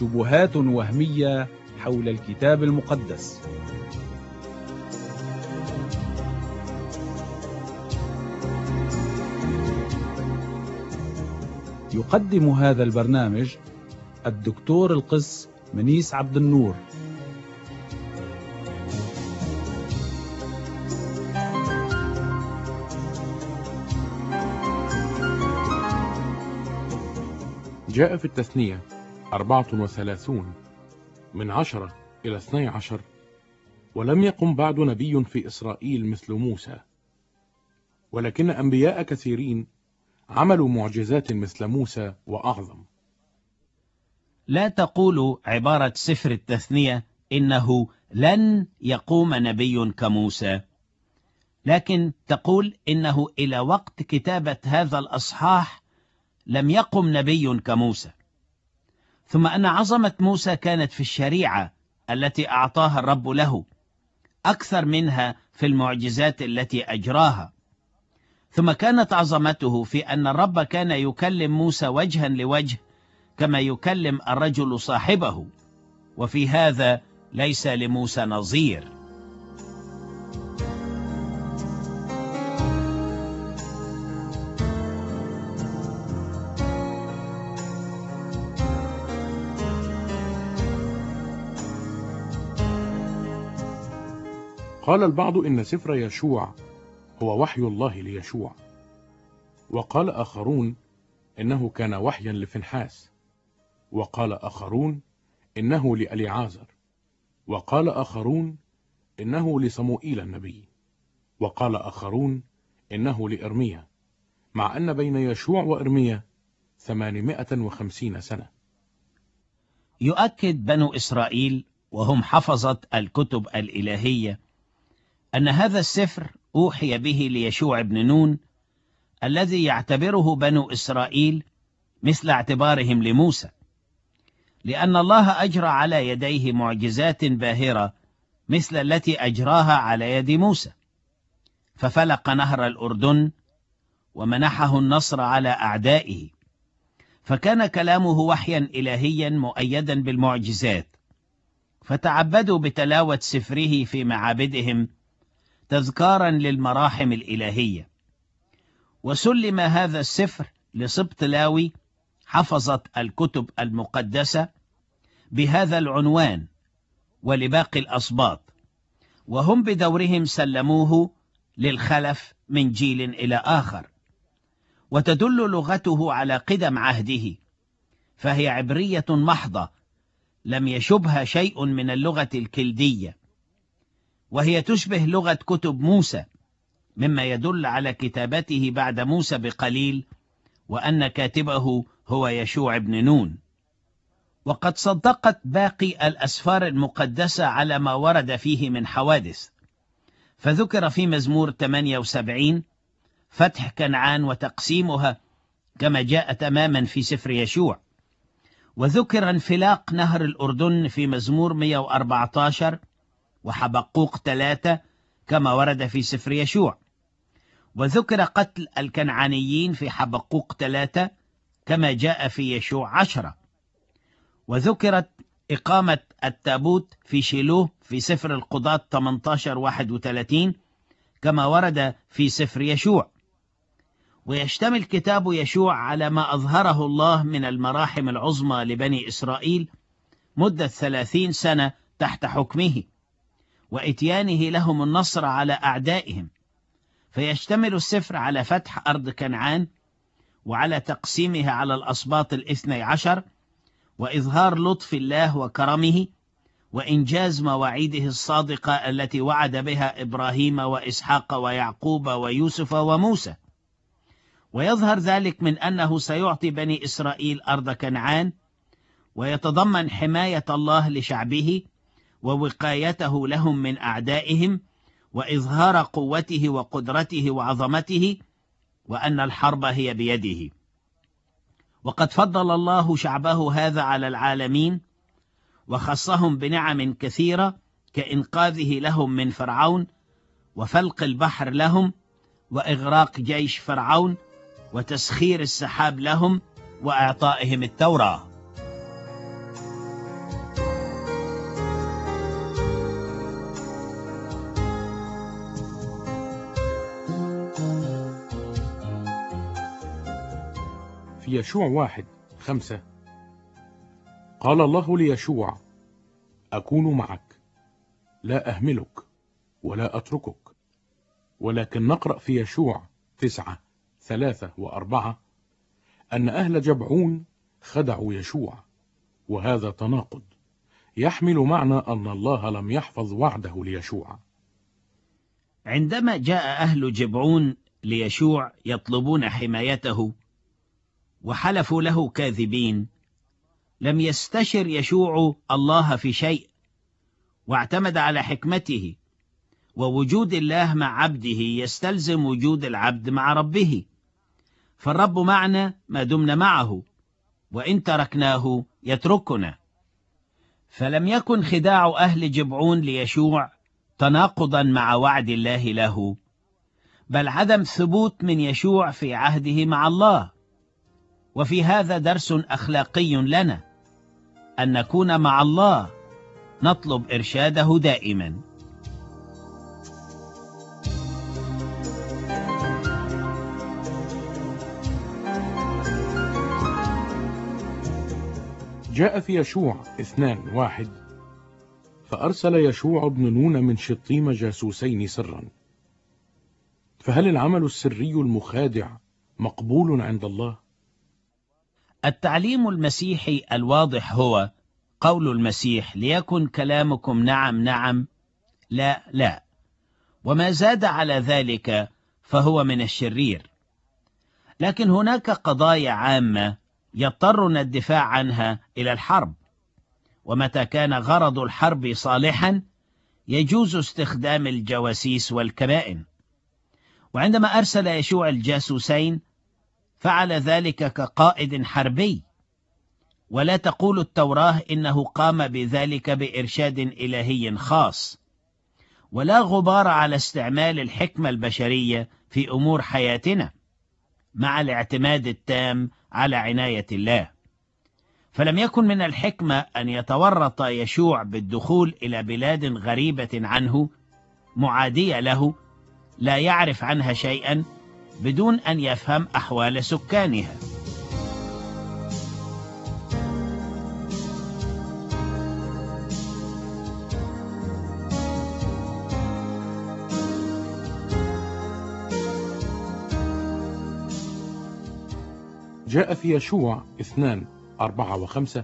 شبهات وهمية حول الكتاب المقدس. يقدم هذا البرنامج الدكتور القس منيس عبد النور. جاء في التثنية 34 من 10 إلى 12: ولم يقم بعد نبي في إسرائيل مثل موسى، ولكن أنبياء كثيرين عملوا معجزات مثل موسى وأعظم. لا تقول عبارة سفر التثنية إنه لن يقوم نبي كموسى، لكن تقول إنه إلى وقت كتابة هذا الأصحاح لم يقم نبي كموسى، ثم أن عظمة موسى كانت في الشريعة التي أعطاها الرب له أكثر منها في المعجزات التي أجراها، ثم كانت عظمته في أن الرب كان يكلم موسى وجها لوجه كما يكلم الرجل صاحبه، وفي هذا ليس لموسى نظير. قال البعض إن سفر يشوع هو وحي الله ليشوع، وقال آخرون إنه كان وحيا لفنحاس، وقال آخرون إنه لأليعازر، وقال آخرون إنه لصموئيل النبي، وقال آخرون إنه لإرميا، مع أن بين يشوع وإرميا 850 سنة. يؤكد بنو إسرائيل وهم حفظة الكتب الإلهية أن هذا السفر أوحي به ليشوع بن نون، الذي يعتبره بنو إسرائيل مثل اعتبارهم لموسى، لأن الله أجرى على يديه معجزات باهرة مثل التي أجراها على يد موسى، ففلق نهر الأردن ومنحه النصر على أعدائه، فكان كلامه وحيا إلهيا مؤيدا بالمعجزات، فتعبدوا بتلاوة سفره في معابدهم تذكارا للمراحم الإلهية. وسلم هذا السفر لسبط لاوي حفظت الكتب المقدسة بهذا العنوان، ولباقي الأسباط، وهم بدورهم سلموه للخلف من جيل إلى آخر. وتدل لغته على قدم عهده، فهي عبرية محضة لم يشبها شيء من اللغة الكلدية، وهي تشبه لغة كتب موسى، مما يدل على كتابته بعد موسى بقليل، وأن كاتبه هو يشوع بن نون. وقد صدقت باقي الأسفار المقدسة على ما ورد فيه من حوادث، فذكر في مزمور 78 فتح كنعان وتقسيمها كما جاء تماما في سفر يشوع، وذكر انفلاق نهر الأردن في مزمور 114 وحبقوق 3 كما ورد في سفر يشوع، وذكر قتل الكنعانيين في حبقوق 3 كما جاء في يشوع 10، وذكرت إقامة التابوت في شيلوه في سفر القضاة 18:31 كما ورد في سفر يشوع. ويشتمل كتاب يشوع على ما أظهره الله من المراحم العظمى لبني إسرائيل مدة 30 سنة تحت حكمه، وإتيانه لهم النصر على أعدائهم. فيشتمل السفر على فتح أرض كنعان، وعلى تقسيمها على الأسباط 12، وإظهار لطف الله وكرمه، وإنجاز مواعيده الصادقة التي وعد بها إبراهيم وإسحاق ويعقوب ويوسف وموسى. ويظهر ذلك من أنه سيعطي بني إسرائيل أرض كنعان، ويتضمن حماية الله لشعبه ووقايته لهم من أعدائهم، وإظهار قوته وقدرته وعظمته، وأن الحرب هي بيده. وقد فضل الله شعبه هذا على العالمين، وخصهم بنعم كثيرة كإنقاذه لهم من فرعون، وفلق البحر لهم، وإغراق جيش فرعون، وتسخير السحاب لهم، وإعطائهم التوراة. يشوع 1:5 قال الله ليشوع: أكون معك، لا أهملك ولا أتركك. ولكن نقرأ في يشوع 9:3 و4 أن أهل جبعون خدعوا يشوع، وهذا تناقض يحمل معنى أن الله لم يحفظ وعده ليشوع. عندما جاء أهل جبعون ليشوع يطلبون حمايته وحلفوا له كاذبين، لم يستشر يشوع الله في شيء، واعتمد على حكمته، ووجود الله مع عبده يستلزم وجود العبد مع ربه، فالرب معنا ما دمنا معه، وإن تركناه يتركنا. فلم يكن خداع أهل جبعون ليشوع تناقضا مع وعد الله له، بل عدم ثبوت من يشوع في عهده مع الله. وفي هذا درس أخلاقي لنا، أن نكون مع الله، نطلب إرشاده دائما. جاء في يشوع 2:1 فأرسل يشوع بن نون من شطيم جاسوسين سرا. فهل العمل السري المخادع مقبول عند الله؟ التعليم المسيحي الواضح هو قول المسيح: ليكن كلامكم نعم نعم، لا لا، وما زاد على ذلك فهو من الشرير. لكن هناك قضايا عامة يضطرنا الدفاع عنها إلى الحرب، ومتى كان غرض الحرب صالحا يجوز استخدام الجواسيس والكبائن. وعندما أرسل يشوع الجاسوسين فعل ذلك كقائد حربي، ولا تقول التوراة إنه قام بذلك بإرشاد إلهي خاص، ولا غبار على استعمال الحكمة البشرية في أمور حياتنا مع الاعتماد التام على عناية الله. فلم يكن من الحكمة أن يتورط يشوع بالدخول إلى بلاد غريبة عنه معادية له، لا يعرف عنها شيئا، بدون أن يفهم أحوال سكانها. جاء في يشوع 2:4 و5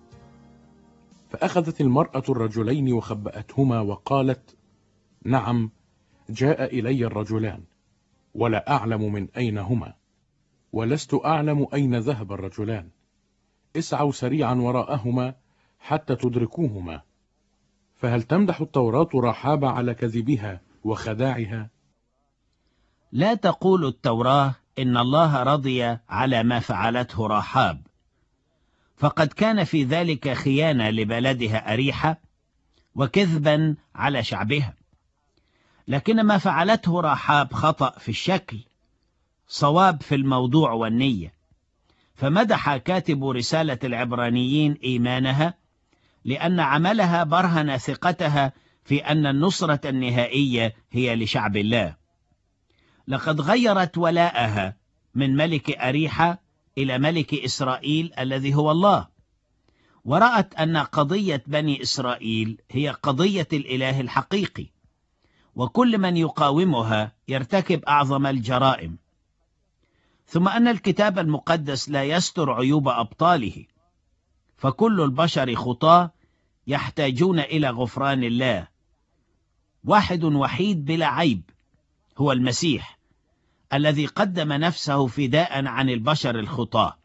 فأخذت المرأة الرجلين وخبأتهما وقالت: نعم، جاء إلي الرجلان، ولا أعلم من أين هما، ولست أعلم أين ذهب الرجلان. اسعوا سريعا وراءهما حتى تدركوهما. فهل تمدح التوراة رحاب على كذبها وخداعها؟ لا تقول التوراة إن الله رضي على ما فعلته رحاب، فقد كان في ذلك خيانة لبلدها أريحة وكذبا على شعبها. لكن ما فعلته رحاب خطأ في الشكل، صواب في الموضوع والنية. فمدح كاتب رسالة العبرانيين إيمانها، لأن عملها برهن ثقتها في أن النصرة النهائية هي لشعب الله. لقد غيرت ولاءها من ملك أريحة إلى ملك إسرائيل الذي هو الله، ورأت أن قضية بني إسرائيل هي قضية الإله الحقيقي، وكل من يقاومها يرتكب أعظم الجرائم. ثم أن الكتاب المقدس لا يستر عيوب أبطاله، فكل البشر خطاة يحتاجون إلى غفران الله. واحد وحيد بلا عيب هو المسيح، الذي قدم نفسه فداء عن البشر الخطاة.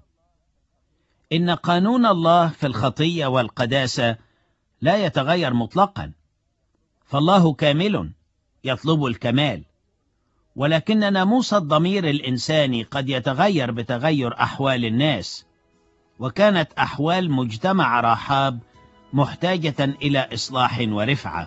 إن قانون الله في الخطية والقداسة لا يتغير مطلقا، فالله كامل يطلب الكمال، ولكن ناموس الضمير الإنساني قد يتغير بتغير أحوال الناس، وكانت أحوال مجتمع رحاب محتاجة إلى إصلاح ورفعة.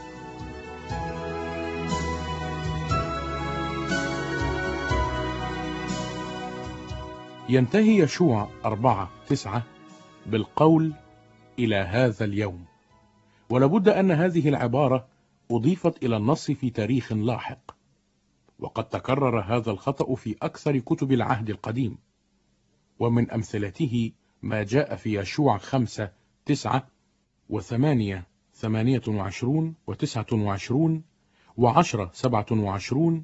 ينتهي يشوع 4:9 بالقول: إلى هذا اليوم. ولابد أن هذه العبارة أضيفت إلى النص في تاريخ لاحق، وقد تكرر هذا الخطأ في أكثر كتب العهد القديم. ومن أمثلته ما جاء في يشوع 5:9 و8:28 و29 و10:27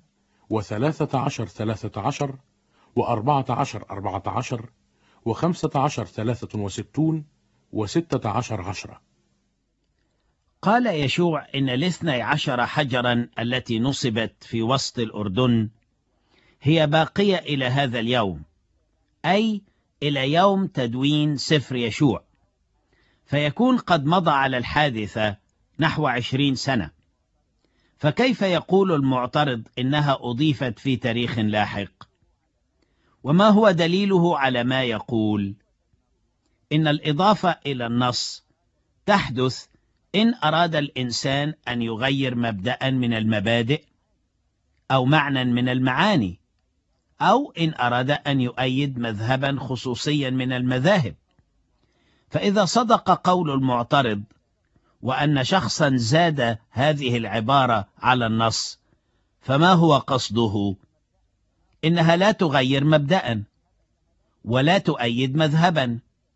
و13:13 و14:14 و15:63 و16:10. قال يشوع إن 12 حجرا التي نصبت في وسط الأردن هي باقية إلى هذا اليوم، أي إلى يوم تدوين سفر يشوع، فيكون قد مضى على الحادثة نحو 20 سنة. فكيف يقول المعترض إنها أضيفت في تاريخ لاحق؟ وما هو دليله على ما يقول؟ إن الإضافة إلى النص تحدث إن أراد الإنسان أن يغير مبدأ من المبادئ أو معنى من المعاني، أو إن أراد أن يؤيد مذهبا خصوصيا من المذاهب. فإذا صدق قول المعترض وأن شخصا زاد هذه العبارة على النص، فما هو قصده؟ إنها لا تغير مبدأ ولا تؤيد مذهبا.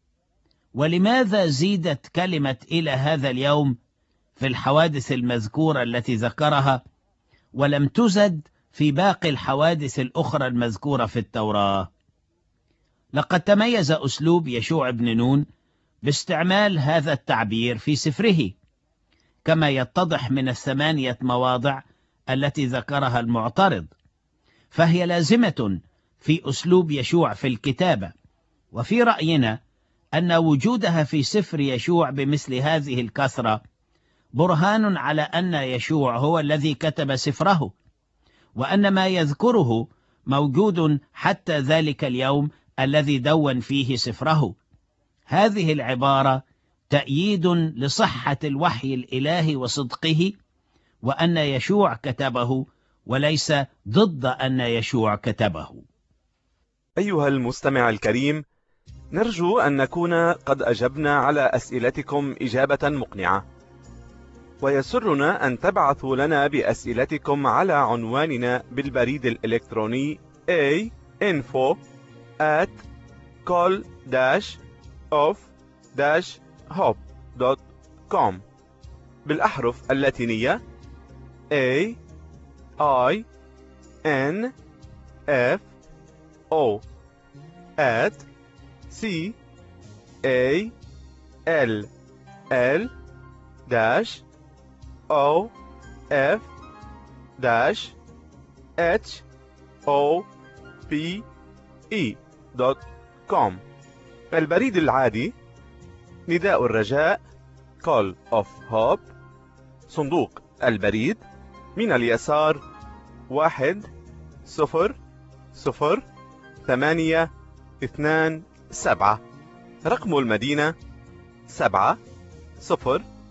ولماذا زيدت كلمة إلى هذا اليوم في الحوادث المذكورة التي ذكرها، ولم تزد في باقي الحوادث الأخرى المذكورة في التوراة؟ لقد تميز أسلوب يشوع بن نون باستعمال هذا التعبير في سفره، كما يتضح من 8 مواضع التي ذكرها المعترض، فهي لازمة في أسلوب يشوع في الكتابة. وفي رأينا أن وجودها في سفر يشوع بمثل هذه الكثرة برهان على أن يشوع هو الذي كتب سفره، وأن ما يذكره موجود حتى ذلك اليوم الذي دون فيه سفره. هذه العبارة تأييد لصحة الوحي الإلهي وصدقه، وأن يشوع كتبه، وليس ضد أن يشوع كتبه. أيها المستمع الكريم، نرجو أن نكون قد أجبنا على أسئلتكم إجابة مقنعة، ويسرنا أن تبعثوا لنا بأسئلتكم على عنواننا بالبريد الإلكتروني info@call-of-hope.com بالأحرف اللاتينية AINFO CALL-OF-HOPE.com. البريد العادي: نداء الرجاء Call of Hope، صندوق البريد من اليسار 10027، رقم المدينة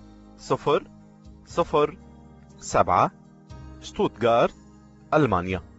70007، شتوتغارت، ألمانيا.